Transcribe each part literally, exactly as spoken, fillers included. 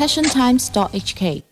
passion times dot h k。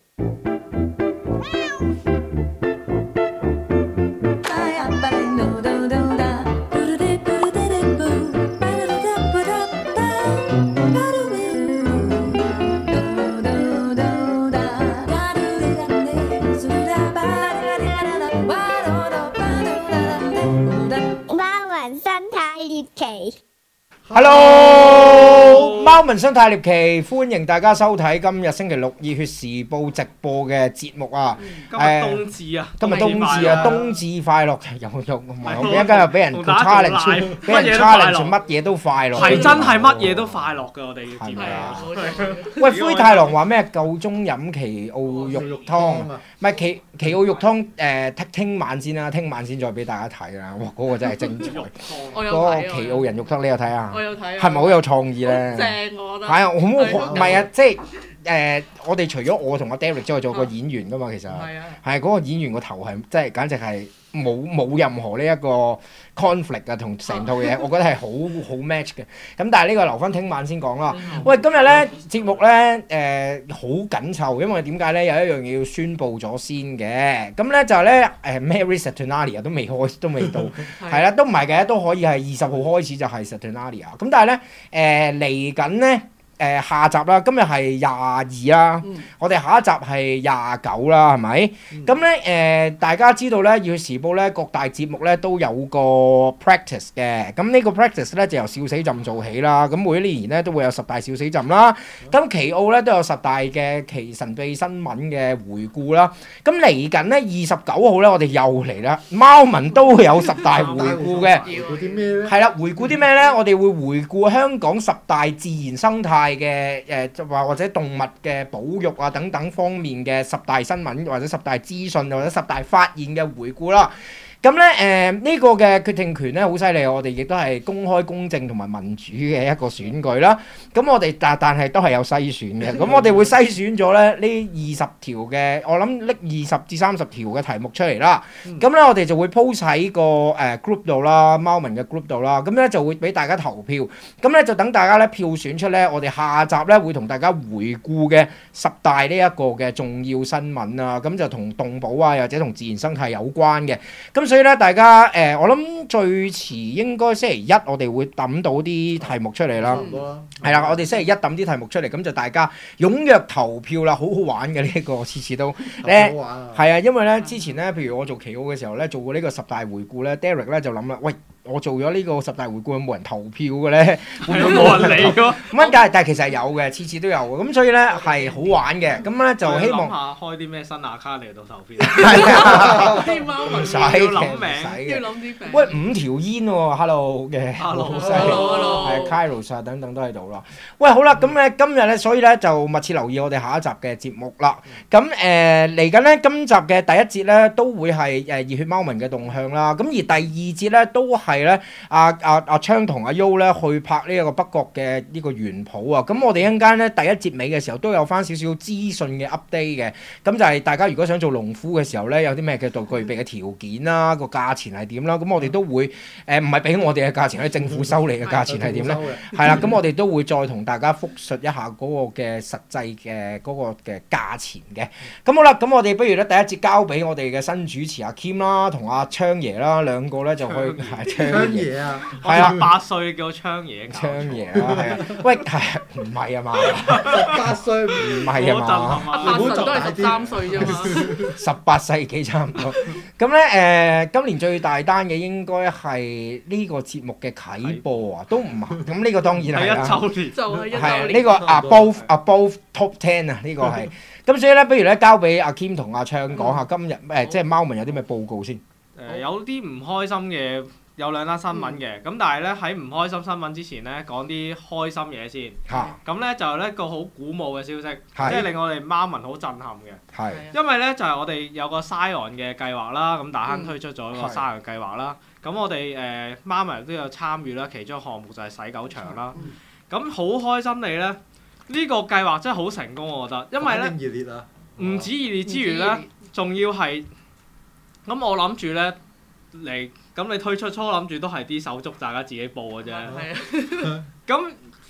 Hello， 貓文生態獵奇，歡迎大家收睇今日星期六熱血時報直播嘅節目啊！ 今日冬至啊， 今日冬至啊，冬至快樂！又又唔係我一陣間又俾人 challenge， 俾人 challenge 乜嘢都快樂， 係真係乜嘢都快樂㗎，我哋嘅節目。 喂，灰太狼話咩？夠鐘飲奇奧肉湯，唔係奇奇奧肉湯誒，聽晚先啦，聽晚先再俾大家睇啦。哇，嗰個真係精彩！嗰個奇奧人肉湯你有睇啊？ 我有睇啊！ 係咪好有創意咧？ 正我覺得。 係啊，好唔係啊，即係誒，我哋除咗我同阿 Derek 之外，仲有個演員噶嘛，其實係啊，係嗰個演員個頭係即係簡直係冇冇任何呢一個 conflict 啊，同成套嘢，我覺得係好好 match 嘅。咁但係呢個留翻聽晚先講啦。喂，今日咧節目咧誒好緊湊，因為點解咧有一樣嘢要宣佈咗先嘅。咁咧就係咧誒 Mary Saturnalia 都未開都未到，係啦，都唔係嘅，都可以係二十號開始就係 Saturnalia。咁但係咧誒嚟緊咧。誒、呃、下集啦，今日係廿二啦，嗯、我哋下一集係廿九啦，係咪？咁咧誒，大家知道咧，熱血時報咧各大節目咧都有個 practice 嘅，咁呢個 practice 咧就由笑死朕做起啦。咁每一年咧都會有十大笑死朕啦，咁奇奧咧都有十大嘅奇神秘新聞嘅回顧啦。咁嚟緊咧二十九號咧，我哋又嚟啦，貓文都會有十大回顧嘅。 回顧啲咩咧？ 係啦，回顧啲咩咧？我哋會回顧香港十大自然生態嘅誒，就話或者動物嘅保育啊等等方面嘅十大新聞或者十大資訊或者十大發現嘅回顧啦。咁咧誒呢個嘅決定權咧好犀利，我哋亦都係公開公正同埋民主嘅一個選舉啦。咁我哋但但係都係有篩選嘅。咁我哋會篩選咗咧呢二十條嘅，我諗拎二十至三十條嘅題目出嚟啦。咁咧、嗯、我哋就會 post 喺個誒 group 度啦，貓文嘅 group 度啦。咁咧就會俾大家投票。咁咧就等大家咧票選出咧，我哋下集咧會同大家回顧嘅十大呢一個嘅重要新聞啊。咁就同動保啊，或者同自然生態有關嘅。咁所以咧，大家誒、呃，我諗最遲應該星期一，我哋會揼到啲題目出嚟啦。係啦，我哋星期一揼啲題目出嚟，咁就大家踴躍投票啦，好好玩嘅呢一個，次次都咧係啊，因為咧之前咧，譬如我做奇奧嘅時候咧，做過呢個十大回顧咧 ，Derek 咧就諗啦，喂。我做咗呢個十大回顧，有冇人投票嘅咧？ 會唔會冇人理㗎？ 咁但係但係其實係有嘅，次次都有嘅。咁所以咧係好玩嘅。咁咧就希望下開啲咩新 account 嚟到投票。 係啊， 啲貓唔使要諗名， 要諗啲名。 喂，五條煙喎 ，Hello 嘅 ，Hello，Hello， 係 Kairos 啊等等都喺度啦。喂，好啦，咁咧今日咧，所以咧就密切留意我哋下一集嘅節目啦。咁誒嚟緊咧，今集嘅第一節咧都會係誒熱血貓文嘅動向啦。咁而第二節咧都係。係咧，阿阿阿昌同阿 U 咧去拍呢一個北角嘅呢個園圃啊！咁我哋一陣間咧第一節尾嘅時候都有翻少少資訊嘅 update 嘅，咁就係大家如果想做農夫嘅時候咧，有啲咩嘅道具備嘅條件啦，個價錢係點啦？咁我哋都會誒唔係俾我哋嘅價錢，係政府收嚟嘅價錢係點咧？係啦，咁我哋都會再同大家復述一下嗰個嘅實際嘅嗰個嘅價錢嘅。咁好啦，咁我哋不如咧第一節交俾我哋嘅新主持阿 Kim 啦，同阿昌爺啦，兩個咧就去係。 昌爺啊， 係啊，八歲叫昌爺， 昌爺啊，係啊，喂，係唔係啊嘛？ 八歲唔係啊嘛？ 八神都係十三歲啫嘛， 十八世紀差唔多。咁咧誒，今年最大單嘅應該係呢個節目嘅啟播啊，都唔係。咁呢個當然係啦， 一週年就係一週年。 係呢個 above above top ten 啊，呢個係。咁所以咧，不如咧交俾阿 Kim 同阿昌講下今日誒，即係貓文有啲咩報告先。 誒有啲唔開心嘅。有兩單新聞嘅，咁、嗯、但係咧喺唔開心新聞之前咧，講啲開心嘢先。咁咧、啊、就係一個好鼓舞嘅消息，即係令我哋貓文好震撼嘅。 係。 因為咧就係、是、我哋有個 Scion 嘅計劃啦，咁大坑推出咗個 Scion 計劃啦。咁、嗯、我哋誒貓文都有參與啦，其中一個項目就係洗狗場啦。咁好、嗯、開心地咧，呢、這個計劃真係好成功，我覺得。因為咧，唔止熱烈之餘咧，仲要係咁我諗住咧嚟。咁你推出初諗住都係啲手足大家自己報嘅啫，咁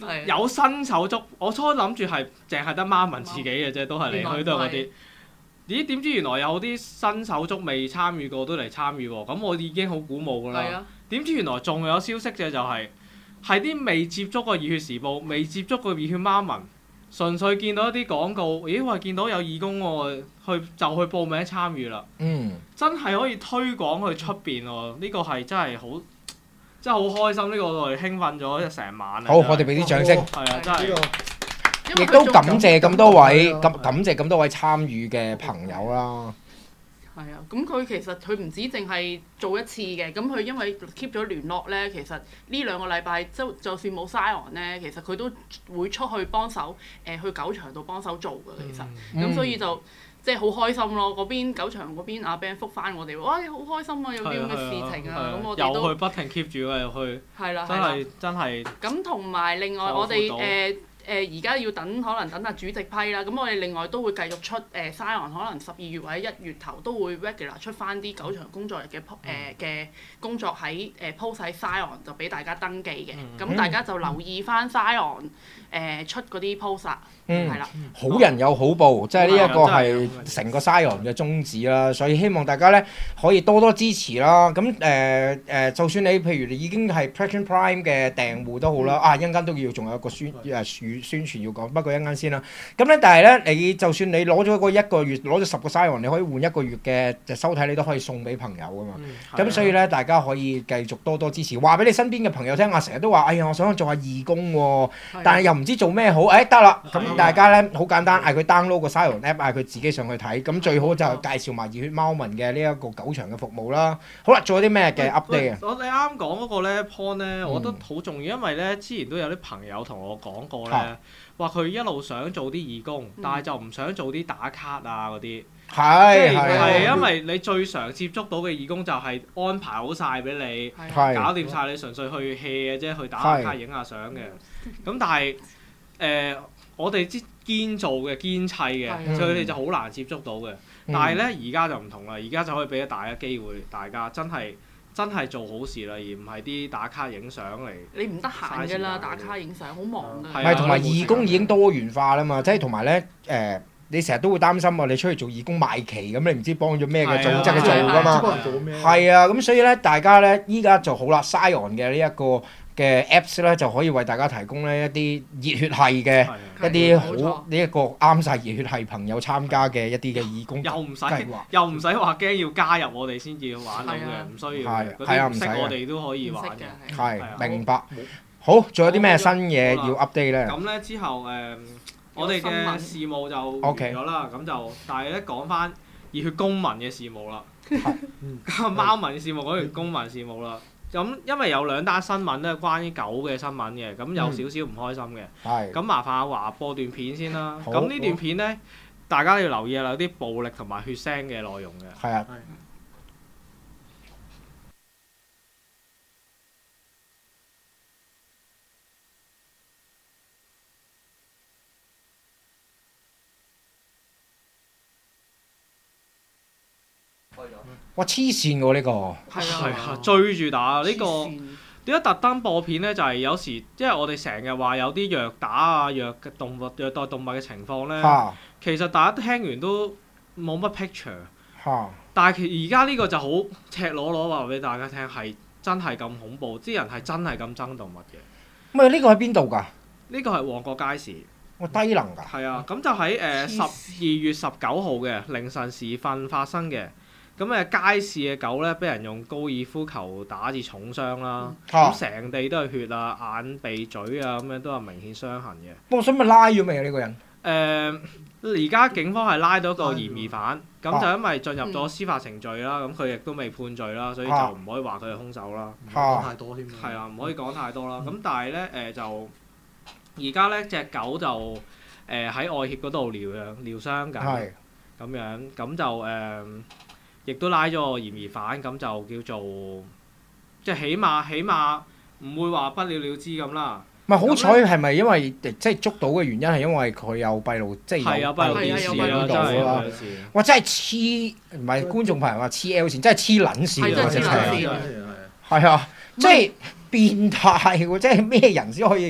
有新手足，我初諗住係淨係得媽文自己嘅啫，都係嚟去都係嗰啲。咦？點知原來有啲新手足未參與過都嚟參與喎，咁我已經好鼓舞㗎啦。點知原來仲有消息嘅就係係啲未接觸過熱血時報、未接觸過熱血媽文，純粹見到一啲廣告，咦？喂，見到有義工喎，去就去報名參與啦。嗯。真係可以推廣去出邊喎！呢個係真係好。真係好開心，呢、這個我哋興奮咗成晚。 好，我哋俾啲掌聲。 係啊，真係。 亦都感謝咁多位，感感謝咁多位參與嘅朋友啦。 係啊，咁佢其實佢唔止淨係做一次嘅，咁佢因為 keep 咗聯絡咧，其實呢兩個禮拜即就算冇 Zion 咧，其實佢都會出去幫手，誒、呃、去狗場度幫手做㗎，其實。咁、嗯、所以就。即係好開心咯！嗰邊狗場嗰邊阿 Ben 覆翻我哋，哇！好開心啊，有啲咁嘅事情啊，咁我哋都又去不停 keep 住㗎，又去。係啦， 真係真係。 咁同埋另外我哋誒誒而家要等，可能等下主席批啦。咁我哋另外都會繼續出誒 Zion，可能十二月或者一月頭都會 regular 出翻啲狗場工作日嘅誒嘅工作喺誒 post 喺 Zion 就俾大家登記嘅。咁、嗯、大家就留意翻 Zion 誒出嗰啲 post 啦。嗯，係啦， 好人有好報，即係呢一個係成個 Zion 嘅宗旨啦，所以希望大家咧可以多多支持啦。咁誒誒，就算你譬如你已經係 Passion Prime 嘅訂戶都好啦，嗯、啊一陣間都要仲有一個宣誒宣宣傳要講，不過一陣間先啦。咁咧，但係咧，你就算你攞咗嗰一個月，攞咗十個 Zion，你可以換一個月嘅就收睇，你都可以送俾朋友噶嘛。咁、嗯、所以咧，大家可以繼續多多支持，話俾你身邊嘅朋友聽啊！成日都話，哎呀，我想做下義工喎、啊，但係又唔知做咩好。誒得啦，咁、哎。大家咧好簡單，嗌佢 download 個 Zion app，嗌佢自己上去睇。咁最好就介紹埋熱血貓文嘅呢一個狗場嘅服務啦。好啦，仲有啲咩嘅 update 啊？ 我哋啱講嗰個咧 point 咧，我覺得好重要，因為咧之前都有啲朋友同我講過咧，話佢一路想做啲義工，但係就唔想做啲打卡啊嗰啲。係係係，因為你最常接觸到嘅義工就係安排好晒俾你，搞掂晒你，純粹去 hea 嘅啫，去打下卡、影下相嘅。咁但係誒、呃，我哋知堅做嘅、堅砌嘅，的所以你就好難接觸到嘅。嗯、但係咧，而家就唔同啦，而家就可以俾大家機會，大家真係真係做好事啦，而唔係啲打卡影相嚟。 你唔得閒㗎啦，打卡影相好忙㗎。 唔係，同埋義工已經多元化啦嘛，即係同埋咧誒，你成日都會擔心喎，你出去做義工賣旗咁，你唔知幫咗咩嘅組織去做㗎嘛。係啊，咁所以咧，大家咧依家就好啦 ，Zion 嘅呢一個嘅 Apps 咧就可以為大家提供咧一啲熱血系嘅一啲好呢一個啱晒熱血系朋友參加嘅一啲嘅義工又唔使又唔使話驚要加入我哋先至玩到嘅，唔需要嘅。嗰啲唔識我哋都可以玩嘅。 係明白。好，仲有啲咩新嘢要 update 咧？ 咁咧之後誒，我哋嘅事務就完咗啦。咁就但係咧講翻熱血公民嘅事務啦。貓民事務講完公民事務啦。咁因為有兩單新聞咧，關於狗嘅新聞嘅，咁有少少唔開心嘅。係、嗯。咁麻煩阿華播段片先啦。咁呢段片咧，大家要留意啊，有啲暴力同埋血腥嘅內容嘅。係啊。哇！黐線喎呢個， 係啊，追住打呢個點解特登播片咧？就係有時，即係我哋成日話有啲虐打啊、虐嘅動物、虐待動物嘅情況咧，其實大家聽完都冇乜 picture。但係其而家呢個就好赤裸裸話俾大家聽，係真係咁恐怖，啲人係真係咁憎動物嘅。 咪呢個喺邊度㗎？ 呢個係旺角街市。 我低能㗎。 係啊，咁就喺誒十二月十九號嘅凌晨時分發生嘅。咁誒街市嘅狗咧，俾人用高爾夫球打至重傷啦，咁成、嗯、地都係血啊，眼鼻嘴啊咁樣都有明顯傷痕嘅。 不過想咪拉咗未啊？呢、呢個人？ 誒而家警方係拉到一個嫌疑犯，咁、啊、就因為進入咗司法程序啦，咁佢亦都未判罪啦，所以就唔可以話佢係兇手啦。唔講太多添。係啊，唔可以講太多啦。咁、嗯、但係咧誒就而家咧隻狗就誒喺、呃、愛協嗰度療養療傷緊，咁是樣咁就誒。呃亦都拉咗個嫌疑犯，咁就叫做即係起碼起碼唔會話不了了之咁啦。 唔係好彩係咪因為即係捉到嘅原因係因為佢有閉路即係有閉路電視喺度啦。哇！真係黐唔係觀眾朋友話黐 L 線，真係黐撚線喎！直情係啊，即係變態喎！即係咩人先可以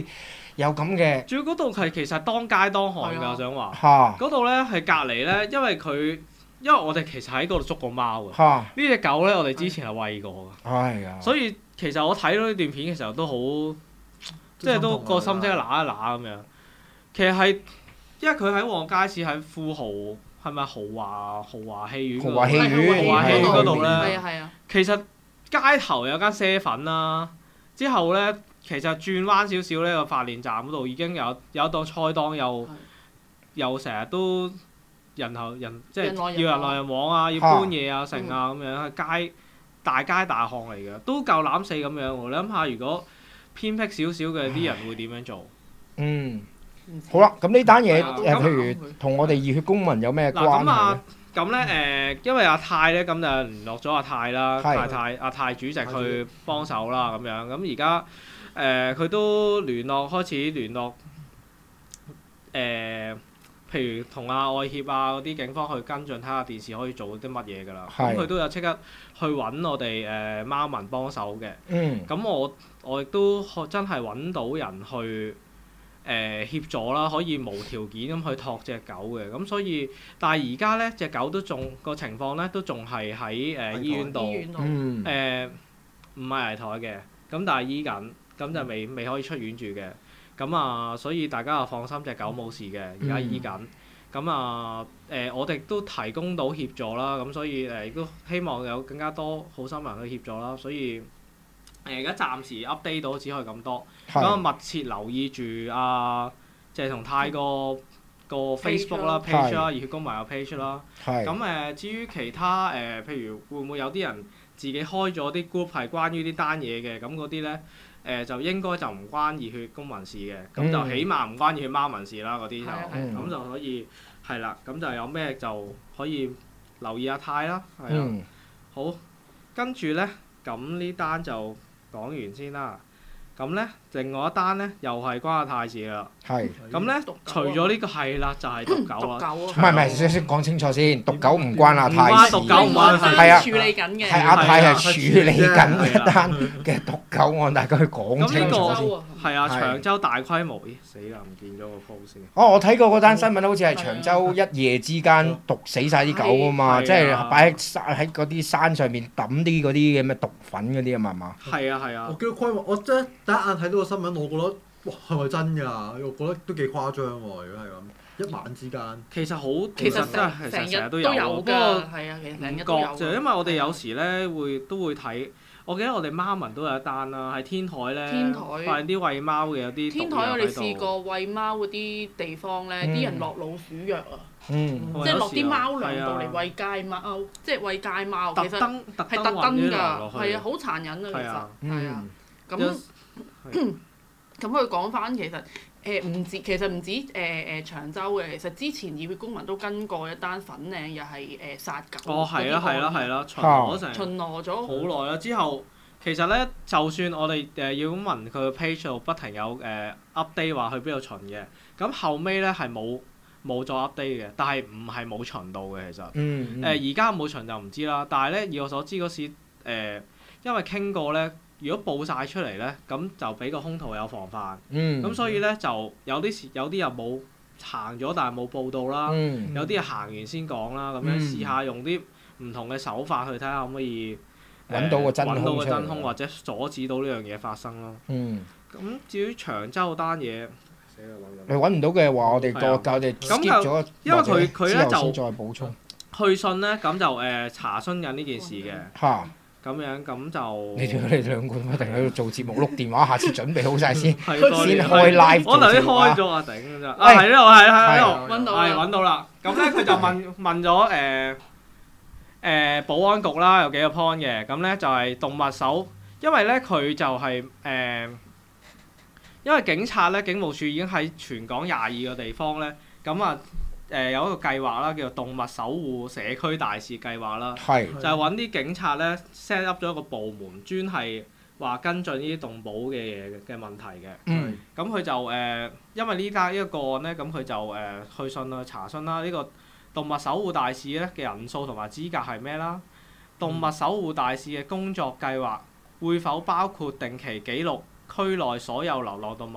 有咁嘅主要嗰度係其實當街當巷㗎， 係啊我想話。 嚇嗰度咧係隔離咧，因為佢因為我哋其實喺嗰度捉過貓㗎。 嚇， 呢只狗咧，我哋之前係餵過㗎， 係啊， 所以其實我睇到呢段片嘅時候都好，即係都個心即刻揦一揦咁樣。其實係因為佢喺旺街市喺富豪係咪豪華豪華戲院嗰度？ 豪華戲院豪華戲院嗰度係咧， 啊係啊， 其實街頭有間啡粉啦，之後咧其實轉彎少少呢個發電站嗰度已經有有一檔菜檔又係又成日都人頭人即係人來人往要人來人往啊，要搬嘢啊成啊咁樣，係街大街大巷嚟嘅，都夠攬死咁樣喎。你諗下，如果偏僻少少嘅啲人會點樣做？ 嗯， 唔知好啦，咁呢單嘢係啊誒， 咁譬如同我哋熱血公民有咩嗱關係咁啊咧？， 咁咧誒，因為阿泰咧咁就聯絡咗阿泰啦， 係泰泰阿泰主席去幫手啦咁樣。咁而家誒佢都聯絡開始聯絡誒、呃，譬如同阿愛協啊嗰啲警方去跟進，睇下電視可以做啲乜嘢㗎啦。咁係佢都有即刻去揾我哋誒、呃、貓民幫手嘅。 嗯， 咁我我亦都真係揾到人去誒、呃、協助啦，可以無條件咁去托隻狗嘅。咁所以，但係而家咧隻狗都仲個情況咧，都仲係喺誒醫院度醫院度嗯， 誒，唔係危殆嘅。咁但係醫緊，咁就未未可以出院住嘅。咁啊，所以大家就放心，隻狗冇事嘅，而家醫緊。咁啊誒，我哋都提供到協助啦。咁所以誒，亦都希望有更加多好心人去協助啦。所以誒，而家暫時 update 到只可以咁多。咁啊， 係密切留意住啊，謝同泰個個 Facebook 啦、 page 啦 page 啦、熱血公民個 page 啦。 係咁誒，至於其他誒、呃，譬如會唔會有啲人自己開咗啲 group 係關於呢單嘢嘅，咁嗰啲咧誒就應該就唔關熱血公民事嘅，咁就嗯起碼唔關熱血貓民事啦，嗰啲就係啊係啊咁就可以係啦，咁就有咩就可以留意阿泰啦，係啊， 嗯好，跟住咧，咁呢單就講完先啦。咁咧，另外一單咧，又係關阿泰事啦。 係。 咁咧毒狗，啊除咗呢個係啦，就係毒毒狗啦。 狗啊， 唔係唔係，先先講清楚先，毒狗唔關阿唔泰事， 關毒狗唔關事係啊處理緊嘅， 係阿泰係處理緊係啊一單嘅毒狗案，大家去講咁呢個清楚先。 係啊， 係長洲大規模，咦死啦，唔見咗個 post 先。 哦，我睇過嗰單新聞，好似係長洲一夜之間毒死晒啲狗啊嘛， 係即係係啊擺喺山喺嗰啲山上面抌啲嗰啲咁嘅毒粉嗰啲啊嘛係嘛？ 係啊係啊， 我見到規模，我真係第一眼睇到個新聞，我覺得哇係咪真㗎？我覺得都幾誇張喎。如果係咁，一晚之間， 其實好， 其實其實真係成其實成日日都有都有喎，不過㗎，係啊，其實成唔日都有覺就因為我哋有時咧會都會睇，我記得我哋貓民都有一單啦，喺天台咧天台發現啲餵貓嘅有啲天台我哋試過餵貓嗰啲地方咧，啲人落老鼠藥啊， 嗯， 我即係落啲有時啊貓糧度嚟餵街貓，即係餵街貓。其實特登特係特登運啲登㗎， 糧落去係啊，好殘忍係啊啊，其實係啊嗯，。 有咁咁佢講翻其實誒唔止，其實唔止誒誒長洲嘅，其實之前熱血公民都跟過一單粉嶺又係誒殺狗。 哦係啦係啦係啦，巡啊邏成巡邏咗好耐啦，之後其實咧，就算我哋誒要咁問佢個 page 度不停有誒 update 話去邊度巡嘅，咁後尾咧係冇冇再 update 嘅，但係唔係冇巡到嘅其實。 嗯， 誒而家冇巡就唔知啦，但係咧以我所知嗰時誒，因為傾過咧，如果報晒出嚟咧，咁就俾個兇徒有防範， 嗯， 咁所以咧就有啲時有啲又冇行咗，但係冇報到啦。 嗯， 有啲係行完先講啦，咁樣嗯試下用啲唔同嘅手法去睇下可唔可以揾到個真兇揾到個真出嚟兇，或者阻止到呢樣嘢發生咯。 嗯， 咁至於長洲嗰單嘢，死啦你揾唔到嘅話，我哋個係啊我哋咁 skip 咗， 因為佢或者佢咧之後先就再補充去信咧，咁就誒查詢緊呢件事嘅， 嚇。 咁樣咁就你哋你哋兩個不停喺度做節目碌電話，下次準備好晒先， 係先開 live 我頭先做節目啊開咗啊頂真係啊係呢度係係呢度。 揾到係啦， 揾到啦，咁咧佢就問問咗誒誒保安局啦，有幾個 point 嘅，咁咧就係動物守，因為咧佢就係、誒、因為警察咧警務處已經喺全港廿二個地方咧，咁啊誒有一個計劃啦，叫做動物守護社區大使計劃啦， 係就係揾啲警察咧 set up 咗一個部門，專係話跟進呢啲動保嘅嘢嘅問題嘅。 嗯咁佢就誒、呃，因為呢單呢個個案咧，咁佢就誒、呃、去信啦，查詢啦，呢、呢個動物守護大使咧嘅人數同埋資格係咩啦？動物守護大使嘅工作計劃會否包括定期記錄區內所有流浪動物，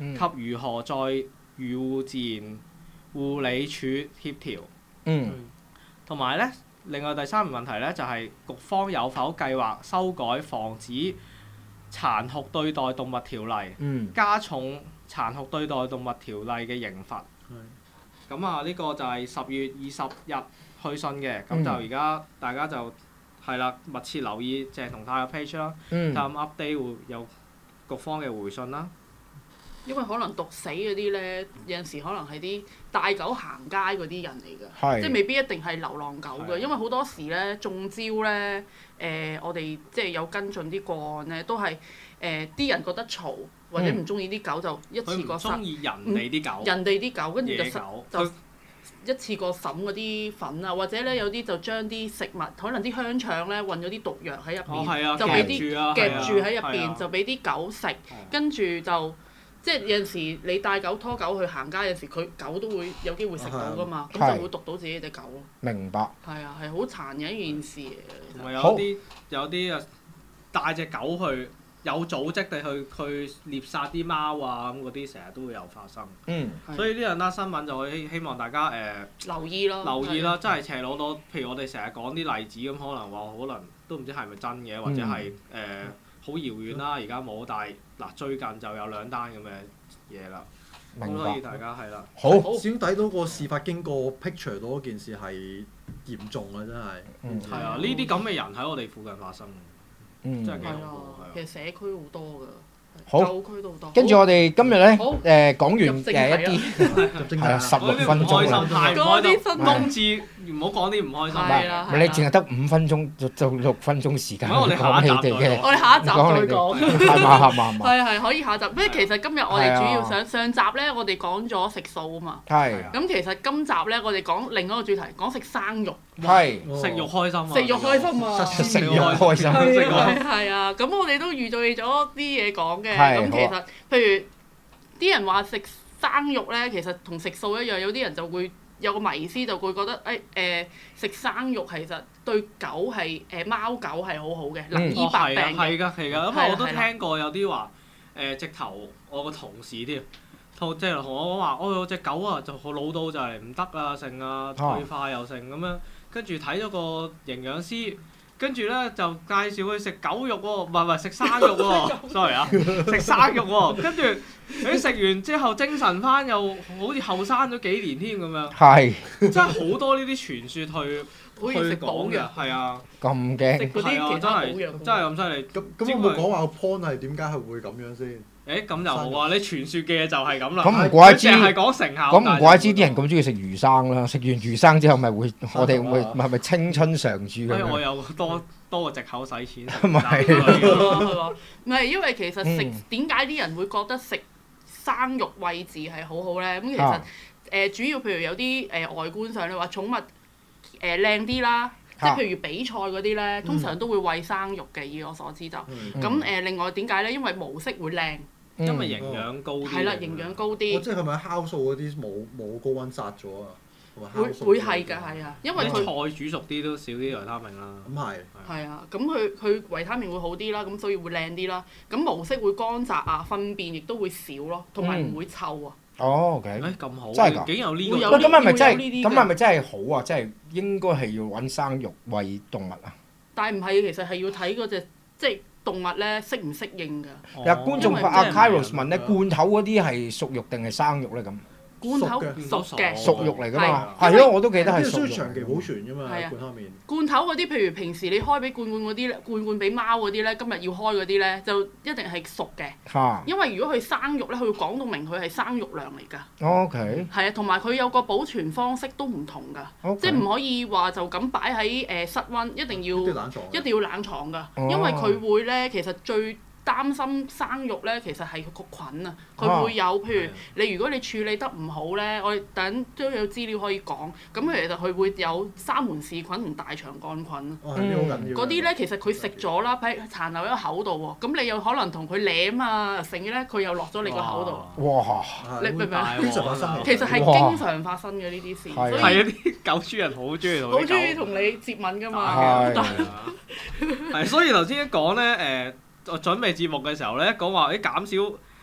嗯及如何在漁護自然護理署協調。 嗯同埋咧，另外第三個問題咧就係、是、局方有否計劃修改防止殘酷對待動物條例， 嗯加重殘酷對待動物條例嘅刑罰。咁啊，呢個就係十月二十日去信嘅，咁、 嗯就而家大家就係啦，密切留意鄭同泰嘅 page 啦， 嗯睇下 update 會有局方嘅回信啦。 因為可能毒死嗰啲咧，有陣時可能係啲帶狗行街嗰啲人嚟㗎， 係即係未必一定係流浪狗係㗎。因為好多時咧中招咧，誒、呃、我哋即係有跟進啲個案咧，都係誒啲人覺得嘈或者唔中意啲狗就一次佢唔過殺中意人哋啲狗， 人哋啲狗，跟住就殺野狗， 就佢一次過審嗰啲粉啊，或者咧有啲就將啲食物，可能啲香腸咧混咗啲毒藥喺入哦係啊， 邊，就俾啲夾住啊， 夾住喺入係啊邊，就俾啲狗食，跟住就即係有陣時你帶狗拖狗去行街，有陣時佢狗都會有機會食到噶嘛，咁係就會毒到自己隻狗咯。 明白。 係啊，係好殘忍一件事嚟嘅。 同埋有好啲有啲啊帶隻狗去有組織地去去獵殺啲貓啊咁嗰啲，成日都會有發生。 嗯係所以呢兩單新聞就可以希望大家誒、呃、 留意咯， 留意啦， 係啊真係赤裸裸。譬如我哋成日講啲例子咁，可能話可能都唔知係咪真嘅，或者係誒好遙遠啦，而家冇，但係嗱最近就有兩單咁嘅嘢啦。咁明所以白。 大家係啦， 好。 始終睇到個事發經過 picture 到嗰件事係嚴重啊！真係。 嗯係啊，呢啲咁嘅人喺我哋附近發生， 嗯真係幾係啊恐怖，係啊其實社區好多㗎， 好舊區都好多。 跟住我哋今日咧好誒講完入正題誒一啲入正題係啊十六分鐘開啦心，太唔開心。 嗰啲新冬至唔好講啲唔開心唔嘅。 係啦係你淨係得五分鐘就就六分鐘時間唔係我哋下講你一集再哋嘅， 我哋下一集再講你哋講。 係嘛係嘛係嘛， 係係可以下集，不過其實今日我哋係啊主要想上集咧，我哋講咗食素啊嘛。 係咁其實今集咧，我哋講另一個主題，講食生肉， 係食肉開心啊！ 食肉開心啊！ 食肉開心。 食肉係係啊，咁我哋都預備咗啲嘢講嘅。 係咁其好實譬如啲人話食生肉咧，其實同食素一樣，有啲人就會有個迷思，就會覺得誒誒食生肉其實對狗係誒貓狗係好好嘅，能醫哦係啊百病嘅。 係㗎係㗎，咁係啦我都係啦聽過有啲話誒直頭我個同事添，同即係同我講話，哦有隻狗啊就好老到就嚟唔得啊，剩啊退化又剩咁樣，跟住睇咗個營養師。跟住咧就介紹佢食狗肉喎，唔係唔係食生肉喎，sorry 啊，食生肉喎。跟住佢食完之後精神翻，又好似後生咗幾年添咁樣， 係真係好多呢啲傳說去好似去食補藥講嘅，係啊， 咁驚。 食嗰係啊， 啲其他真係補藥。 真係咁犀利。 咁咁有冇講話個 point 係點解係會咁樣先？ 誒咁就好啊！你傳說嘅嘢就係咁啦。 咁唔怪之， 佢淨係講成效。 咁唔怪之啲人咁中意食魚生啦。食完魚生之後，咪會我哋會啊咪咪青春常駐咁所以我樣。 有多多個藉口使錢。 咪係係嘛？唔係因為其實食嗯點解啲人會覺得食生肉位置係好好咧？咁其實啊誒主要譬如有啲誒外觀上你話寵物誒靚啲啦，即係譬如比賽嗰啲咧，通常都會餵生肉嘅。以我所知就嗯咁誒。另外點解咧？因為模式會靚， 因為營養高啲。 係啦，營養高我啲， 即係咪酵素嗰啲冇冇高溫殺咗啊？同埋會酵素會係㗎，係啊，因為啲佢菜煮熟啲都少啲維他命啦。 咁係。 係啊，咁佢佢維他命會好啲啦，咁所以會靚啲啦。咁模式會乾雜啊，糞便亦都會少咯，同埋唔會臭啊。 哦，OK。 誒咁好， 真係㗎竟有呢個喂， 會有呢咁係咪真係？ 會有呢啲㗎咁係咪真係好啊？即係應該係要揾生肉餵動物啊？ 但係唔係，其實係要睇嗰隻即係動物咧適唔適應㗎。 哦有觀眾因為阿即係 Kairos 問咧， 係啊罐頭嗰啲係熟肉定係生肉咧？咁罐頭熟嘅熟嘅， 熟肉嚟㗎嘛？ 係啊係咯，我都記得係因為需要熟肉。 長期保存㗎嘛， 係啊罐頭面。 罐頭嗰啲，譬如平時你開俾罐罐嗰啲咧，罐罐俾貓嗰啲咧，今日要開嗰啲咧，就一定係熟嘅。 嚇因為如果佢生肉咧，佢會講到明佢係生肉糧嚟㗎。 ，OK， 係啊，同埋佢有個保存方式都唔同㗎，即係唔可以話就咁擺喺誒室溫，一定要一定冷藏。 一定要冷藏㗎， 哦因為佢會咧，其實最擔心生肉咧，其實係個菌啊，佢會有譬如你如果你處理得唔好咧，我哋等都有資料可以講，咁其實佢會有沙門氏菌同大腸桿菌啊。 哦，係呢個好緊要。 嗰啲咧其實佢食咗啦，喺殘留喺個口度喎，咁你有可能同佢舐啊成嘅咧，佢又落咗你個口度。 哇， 係你明唔明啊會經常發生嘅。 其實係哇經常發生嘅呢啲事， 係所以係啊！啲狗主人好中意同好啲狗。 中意同你接吻㗎嘛。 係係啊係，所以頭先一講咧誒，我準備節目嘅時候咧，講話啲減少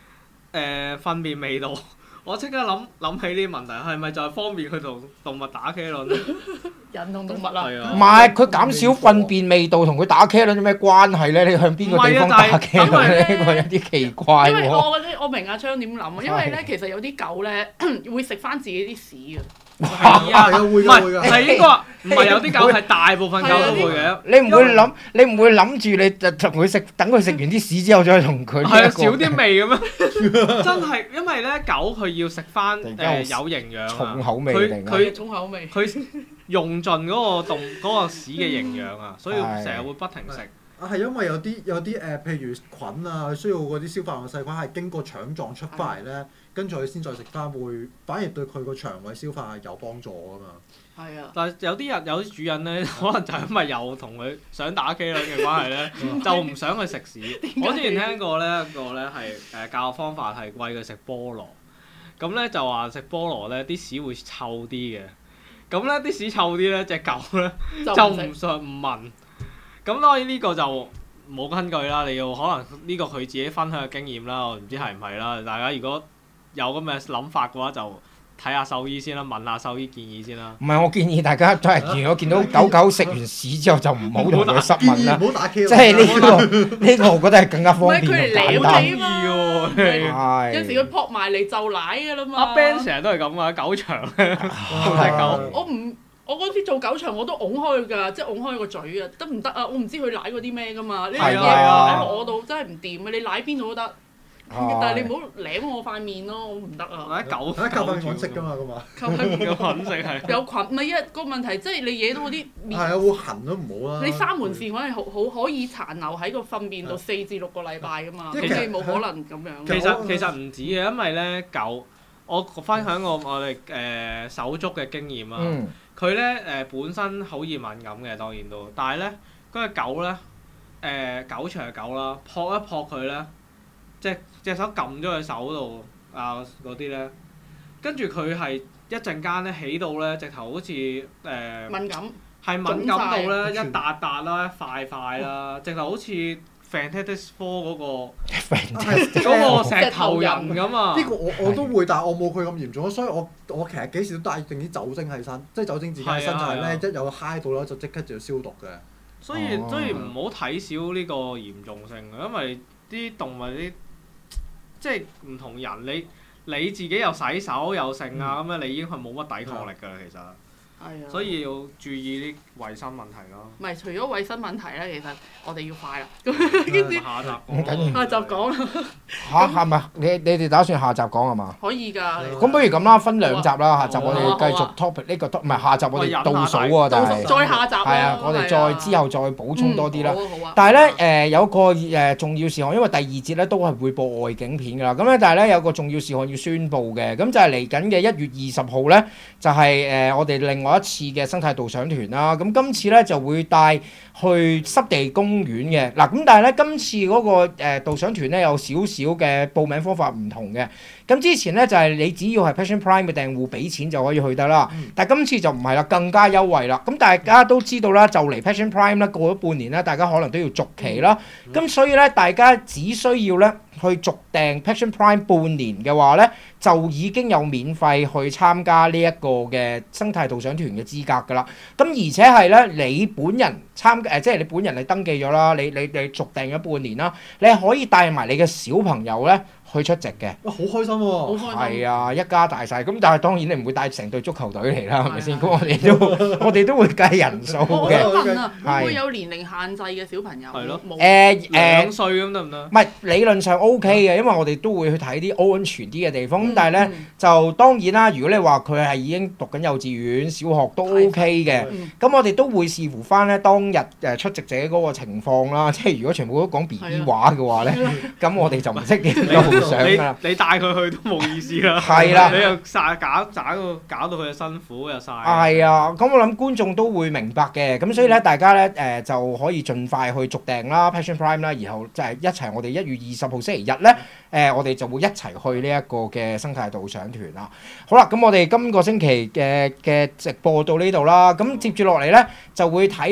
誒糞便味道，我即刻諗諗起呢啲問題，係咪就係方便佢同動物打茄輪咧？ 人同動物啊， 係啊唔係佢減少糞便味道同佢打茄輪有咩關係咧？你向邊個地方打茄輪咧？呢個有啲奇怪因為喎。 我覺得我明阿昌點諗啊，因為咧其實有啲狗咧會食翻自己啲屎嘅。 係啊， 係啊會唔㗎會㗎係係應該話唔係有啲狗係大部分狗都會嘅。 你唔會諗，你唔會諗住你就同佢食，等佢食完啲屎之後再同佢。 係啊，少啲味咁樣，真係因為咧狗佢要食翻誒突然間有營養啊重口味佢嚟㗎佢重口味。 佢用盡嗰個動嗰個屎嘅營養啊，所以成日會不停食。 啊，係因為有啲有啲誒、呃，譬如菌啊，需要嗰啲消化嘅細菌係經過腸臟出翻嚟咧，跟住佢先再食翻，會反而對佢個腸胃消化係有幫助㗎嘛。 係啊。 但係有啲人有啲主人咧，可能就係因為有同佢想打機輪嘅關係咧，就唔想佢食屎。我之前聽過咧一個咧係誒教學方法係餵佢食菠蘿，咁咧就話食菠蘿咧啲屎會臭啲嘅，咁咧啲屎臭啲咧隻狗咧就唔想唔聞。咁當然呢個就冇根據啦，你要可能呢個佢自己分享嘅經驗啦，我唔知係唔係啦。大家如果有咁嘅諗法嘅話，就睇下獸醫先啦，問下獸醫建議先啦。 唔係，我建議大家都係，如果見到狗狗食完屎之後就唔好同佢濕建議吻啦。 唔好打 K。 即係呢個呢個，我覺得係更加方便同唔係佢嚟簡單。 你嘛係。 有時佢撲埋嚟就奶㗎啦嘛。 阿 Ben 成日都係咁啊，狗場咧隻狗。 我唔，我嗰時做狗場我都擁開佢㗎，即係擁開個嘴啊，得唔得啊？我唔知佢舐過啲咩㗎嘛，呢啲嘢係啊舐落我度真係唔掂啊！你舐邊度都得，但係你唔好舐我塊面咯，我唔得啊！ 或者狗係靠塊面揾食㗎嘛，咁啊。 靠喺面有菌食係。 有菌，唔係啊個問題，即係你惹到嗰啲面。 係啊，會痕都唔好啦。 你三門氏菌係好好可以殘留喺個糞便度四至六個禮拜㗎嘛，咁即係你冇可能咁樣。 其實其實唔止嘅，因為咧狗，我分享過我哋誒手足嘅經驗啊。 嗯。 佢咧誒本身好易敏感嘅，當然都，但係咧嗰隻狗咧誒、呃、狗場嘅狗啦，撲一撲佢咧，隻隻手撳咗佢手度啊嗰啲咧，跟住佢係一陣間咧起到咧，直頭好似誒、呃、 敏感。 係敏感到咧腫晒一笪笪啦，一塊塊啦，直頭好似 Fantastic Four 嗰個嗰個石頭人咁啊！ 呢個我我都會，但係我冇佢咁嚴重，所以我我其實幾時都帶定啲酒精喺身，即係酒精自己喺身就係咧一有揩到咧就即刻就要消毒嘅。 所以所以唔好睇少呢個嚴重性啊，因為啲動物啲即係唔同人，你你自己又洗手又剩啊，咁樣你已經係冇乜抵抗力㗎啦，其實。 係啊。 所以要注意啲衞生問題咯。 唔係，除咗衞生問題咧，其實我哋要快啦。 下集唔緊要下集講啦。 嚇係咪？你你哋打算下集講係嘛？ 可以㗎。 咁不如咁啦，分兩集啦。下集我哋好啊繼續 topic 呢個，唔係下集我哋倒數喎，但係再下集咯。 係啊，我哋再之後再補充多啲啦。 好啊好啊。 但係咧誒有個誒重要事項，因為第二節咧都係會播外景片㗎啦。咁咧但係咧有個重要事項要宣佈嘅，咁就係嚟緊嘅一月二十號咧，就係誒我哋另外一次嘅生態導賞團啦。咁今次咧就會帶去濕地公園嘅嗱，咁但係咧今次嗰個誒導賞團咧有少少嘅報名方法唔同嘅。咁之前咧就係你只要係 Passion Prime 嘅訂戶俾錢就可以去得啦，但係今次就唔係啦，更加優惠啦。咁大家都知道啦，就嚟 Passion Prime 啦，過咗半年啦，大家可能都要續期啦。咁所以咧，大家只需要咧去續訂 Passion Prime 半年嘅話咧，就已經有免費去參加呢一個嘅生態導賞團嘅資格㗎啦。咁而且係咧，你本人參誒，即係你本人你登記咗啦，你你你續訂咗半年啦，你係可以帶埋你嘅小朋友咧去出席嘅。 哇，好開心喎！ 好開心。 係啊，一家大細咁，但係當然你唔會帶成隊足球隊嚟啦，係咪先？咁我哋都我哋都會計人數我嘅。 想問啊， 係會唔會有年齡限制嘅小朋友？ 係咯冇。 誒誒， 兩歲咁得唔得？ 唔係理論上 O K 嘅，因為我哋都會去睇啲安全啲嘅地方。咁但係咧嗯就當然啦，如果你話佢係已經讀緊幼稚園、小學都 O K 嘅。 嗯咁我哋都會視乎翻咧當日誒出席者嗰個情況啦。即係如果全部都講 B B 話嘅話咧，咁我哋就唔識點樣導賞㗎啦。 你你帶佢去都冇意思啦。 係啦你又曬搞搞到搞到佢辛苦又曬。 係啊，咁我諗觀眾都會明白嘅，咁所以咧大家咧誒、呃、就可以盡快去續訂啦 Passion Prime 啦，然後就係一齊我哋一月二十號星期日咧誒、呃、我哋就會一齊去呢一個嘅生態導賞團啦。好啦，咁我哋今個星期嘅嘅直播到呢度啦，咁接住落嚟咧就會睇呢一個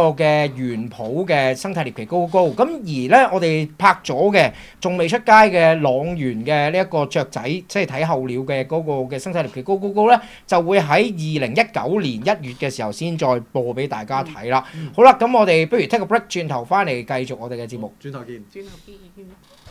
嘅原譜嘅生態獵奇高高高，咁而咧我哋拍咗嘅仲未出街嘅朗源嘅呢一個雀仔，即係睇候鳥嘅嗰個嘅生態獵奇高高高咧，就會喺二零一九年一月嘅時候先再播俾大家睇啦。 嗯、 好啦，咁我哋不如 take a break，轉頭翻嚟繼續我哋嘅節目。 轉頭見。 轉頭見。